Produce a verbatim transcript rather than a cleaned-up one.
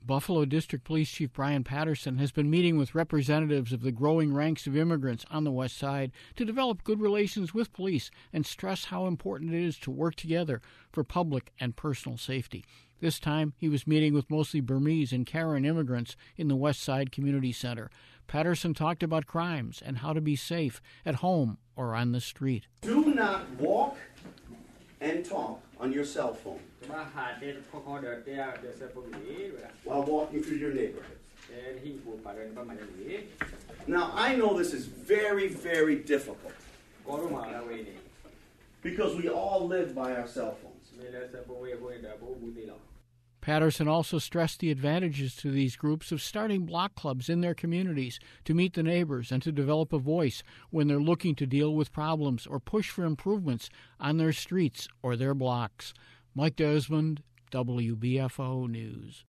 Buffalo District Police Chief Brian Patterson has been meeting with representatives of the growing ranks of immigrants on the West Side to develop good relations with police and stress how important it is to work together for public and personal safety. This time, he was meeting with mostly Burmese and Karen immigrants in the West Side Community Center. Patterson talked about crimes and how to be safe at home or on the street. Do not walk and talk on your cell phone while walking through your neighborhood. Now, I know this is very, very difficult because we all live by our cell phones. Patterson also stressed the advantages to these groups of starting block clubs in their communities to meet the neighbors and to develop a voice when they're looking to deal with problems or push for improvements on their streets or their blocks. Mike Desmond, W B F O News.